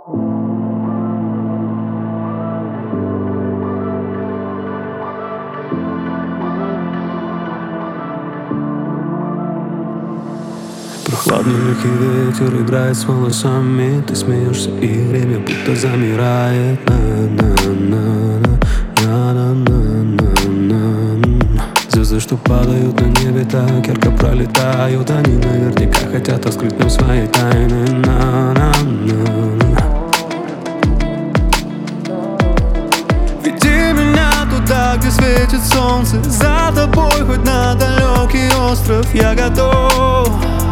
Прохладный легкий ветер играет с волосами. Ты смеешься, и время будто замирает. Звезды, что падают на небе, так ярко пролетают. Они наверняка хотят раскрыть нам свои тайны. Веди меня туда, где светит солнце. За тобой хоть на далекий остров я готов.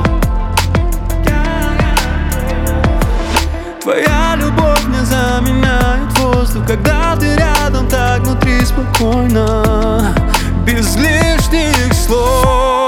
Твоя любовь не заменяет воздух. Когда ты рядом, так внутри спокойно, без лишних слов.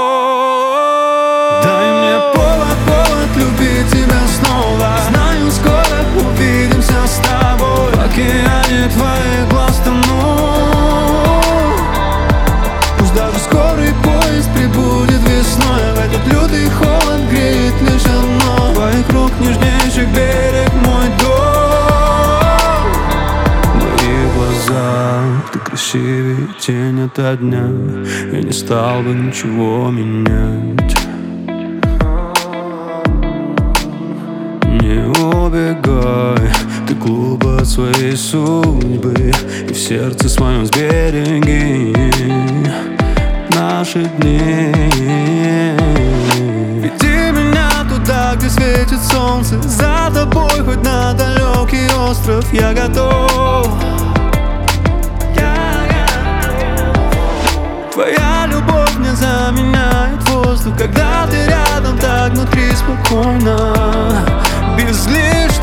Дай мне повод любить тебя снова. Знаю, скоро увидимся с тобой. В океане твоих глаз тону. Пусть даже скорый поезд прибудет весной, а в этот лютый холод греет лишь одно. Твоих рук нежнейших берег мой дом. Мои глаза, ты красивее тень ото дня. Я не стал бы ничего менять. Не убегай, ты глупо от своей судьбы, и в сердце своем сбереги наши дни. Веди меня туда, где светит солнце. За тобой хоть на далекий остров я готов. Твоя любовь не заменяет воздух. Когда ты рядом, так внутри спокойно, без лишних